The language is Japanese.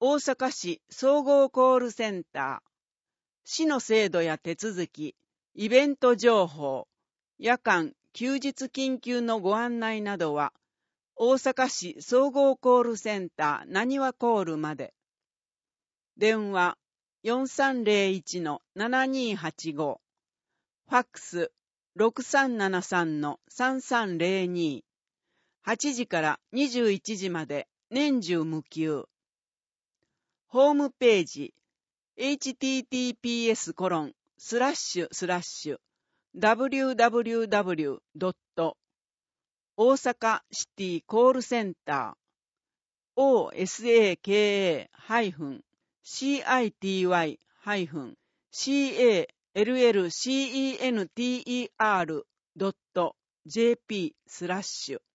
大阪市総合コールセンター、市の制度や手続き、イベント情報、夜間・休日緊急のご案内などは、大阪市総合コールセンターなにわコールまで。電話4301-7285、ファックス6373-3302、8時から21時まで年中無休。ホームページ https://www. 大阪シティコールセンター osaka-city-callcenter.jp/